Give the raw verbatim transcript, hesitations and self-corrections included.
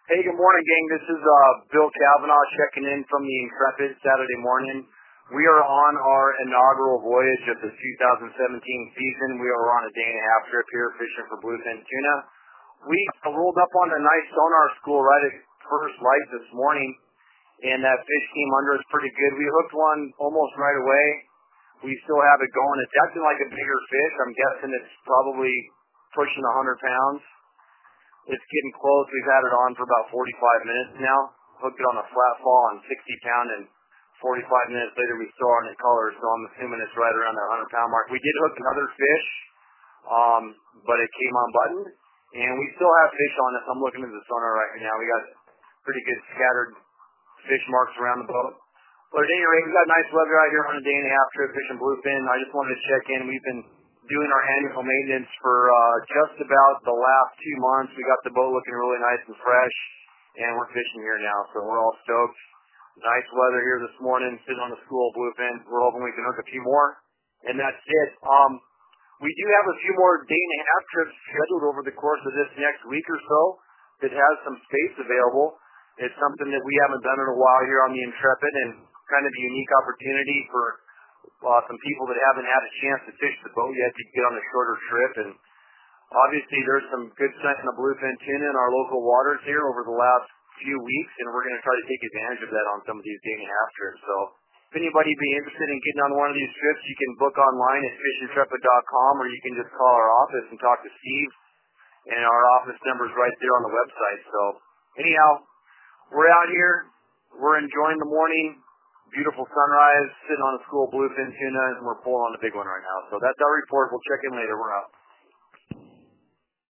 Hey, good morning, gang. This is uh, Bill Kavanaugh checking in from the Intrepid Saturday morning. We are on our inaugural voyage of the two thousand seventeen season. We are on a day and a half trip here fishing for bluefin tuna. We rolled up on a nice sonar school right at first light this morning, and that fish came under us pretty good. We hooked one almost right away. We still have it going. It's acting like a bigger fish. I'm guessing it's probably pushing one hundred pounds. It's getting close. We've had it on for about forty-five minutes now. Hooked it on a flat fall on sixty pound, and forty-five minutes later we saw it in color, so I'm assuming it's right around that one hundred pound mark. We did hook another fish, um, but it came unbuttoned, and we still have fish on us. I'm looking at the sonar right now. We got pretty good scattered fish marks around the boat. But at any rate, we got nice weather out here on a day and a half trip fishing bluefin. I just wanted to check in. We've been doing our annual maintenance for uh, just about the last two months. We got the boat looking really nice and fresh, and we're fishing here now, so we're all stoked. Nice weather here this morning, sitting on the school bluefin. We're hoping we can hook a few more, and that's it. Um, we do have a few more day and a half trips scheduled over the course of this next week or so that has some space available. It's something that we haven't done in a while here on the Intrepid, and kind of a unique opportunity for Uh, some people that haven't had a chance to fish the boat yet to get on a shorter trip. And obviously there's some good scent in the bluefin tuna in our local waters here over the last few weeks, and we're going to try to take advantage of that on some of these day and a half trips. So if anybody be interested in getting on one of these trips, you can book online at fish intrepid dot com, or you can just call our office and talk to Steve, and our office number is right there on the website. So anyhow, we're out here, we're enjoying the morning. Beautiful sunrise, sitting on a school bluefin tuna, and we're pulling on the big one right now. So that's our report. We'll check in later. We're out.